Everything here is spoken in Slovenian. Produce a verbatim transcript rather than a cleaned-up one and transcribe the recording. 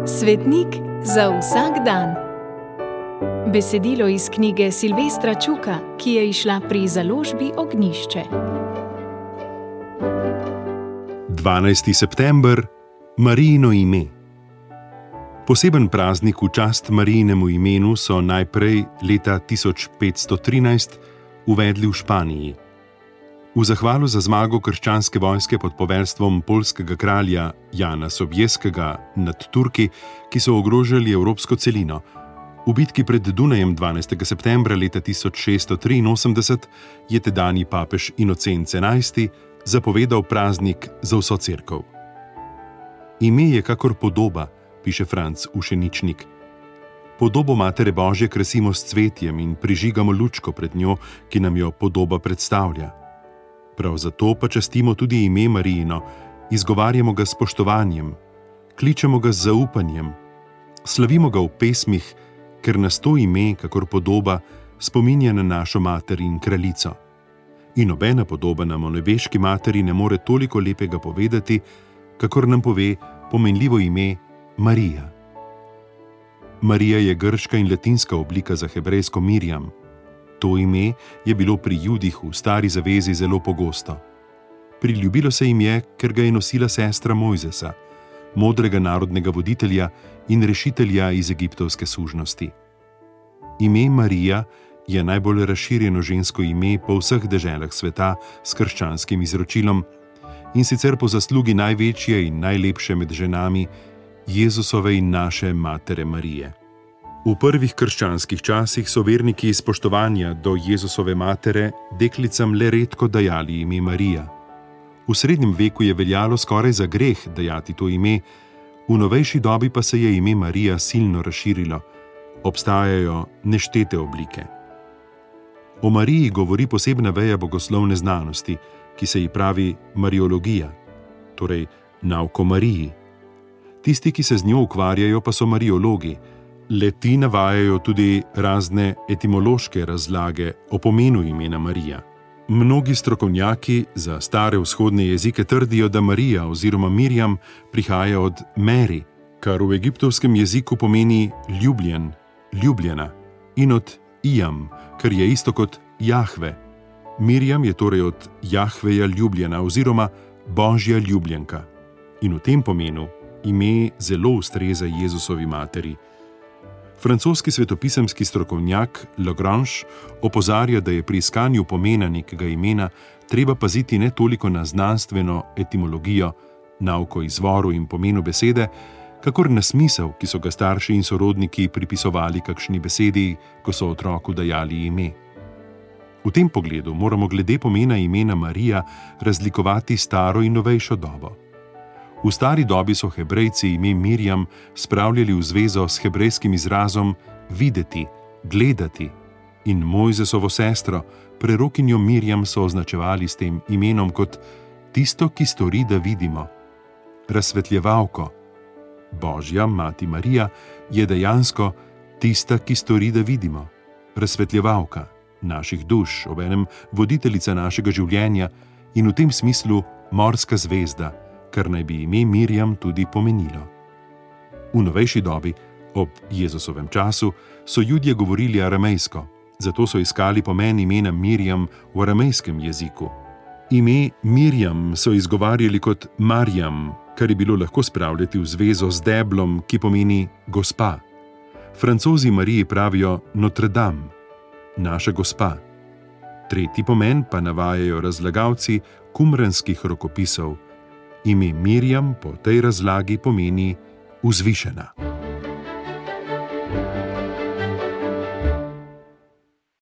Svetnik za vsak dan. Besedilo iz knjige Silvestra Čuka, ki je izšla pri založbi Ognjišče. dvanajsti september, Marijino ime. Poseben praznik v čast Marijinemu imenu so najprej leta tisoč petsto trinajst uvedli v Španiji. V zahvalo za zmago krščanske vojske pod poveljstvom poljskega kralja Jana Sobieskiego nad Turki, ki so ogrožali evropsko celino. V bitki pred Dunajem dvanajstega septembra leta tisoč šeststo triinosemdeset je tedanji papež Inocenc enajsti zapovedal praznik za vso cerkev. Ime je kakor podoba, piše Franc Ušeničnik. Podobo Matere Božje krasimo s cvetjem in prižigamo lučko pred njo, ki nam jo podoba predstavlja. Prav zato pa častimo tudi ime Marijino, izgovarjamo ga s spoštovanjem, kličemo ga z zaupanjem, slavimo ga v pesmih, ker nas to ime, kakor podoba, spominja na našo mater in kraljico. In nobena podoba nam o nebeški materi ne more toliko lepega povedati, kakor nam pove pomenljivo ime Marija. Marija je grška in latinska oblika za hebrejsko Mirjam. To ime je bilo pri Judih v Stari zavezi zelo pogosto. Priljubilo se jim je, ker ga je nosila sestra Mojzesa, modrega narodnega voditelja in rešitelja iz egiptovske sužnosti. Ime Marija je najbolj razširjeno žensko ime po vseh deželah sveta s krščanskim izročilom, in sicer po zaslugi največje in najlepše med ženami, Jezusove in naše matere Marije. V prvih krščanskih časih so verniki iz spoštovanja do Jezusove matere deklicam le redko dajali ime Marija. V srednjem veku je veljalo skoraj za greh dajati to ime, v novejši dobi pa se je ime Marija silno razširilo. Obstajajo neštete oblike. O Mariji govori posebna veja bogoslovne znanosti, ki se ji pravi mariologija, torej nauk o Mariji. Tisti, ki se z njo ukvarjajo, pa so mariologi. Le-ti navajajo tudi razne etimološke razlage o pomenu imena Marija. Mnogi strokovnjaki za stare vzhodne jezike trdijo, da Marija oziroma Mirjam prihaja od Meri, kar v egiptovskem jeziku pomeni ljubljen, ljubljena, in od Ijam, kar je isto kot Jahve. Mirjam je torej od Jahveja ljubljena oziroma Božja ljubljenka. In v tem pomenu ime zelo ustreza Jezusovi materi. Francoski svetopisemski strokovnjak Lagrange opozarja, da je pri iskanju pomena nekega imena treba paziti ne toliko na znanstveno etimologijo, nauk o izvoru in pomenu besede, kakor na smisel, ki so ga starši in sorodniki pripisovali kakšni besedi, ko so otroku dajali ime. V tem pogledu moramo glede pomena imena Marija razlikovati staro in novejšo dobo. V stari dobi so Hebrejci ime Mirjam spravljali v zvezo s hebrejskim izrazom videti, gledati, in Mojzesovo sestro, prerokinjo Mirjam, so označevali s tem imenom kot tisto, ki stori, da vidimo. Razsvetljevalko. Božja mati Marija je dejansko tista, ki stori, da vidimo. Razsvetljevalka naših duš, obenem voditeljica našega življenja in v tem smislu morska zvezda, kar naj bi ime Mirjam tudi pomenilo. V novejši dobi, ob Jezusovem času, so Judje govorili aramejsko, zato so iskali pomen imena Mirjam v aramejskem jeziku. Ime Mirjam so izgovarjali kot Marjam, kar je bilo lahko spravljati v zvezo z deblom, ki pomeni gospa. Francozi Mariji pravijo Notre Dame, naša gospa. Tretji pomen pa navajajo razlagalci kumranskih rokopisov. Ime Mirjam po tej razlagi pomeni vzvišena.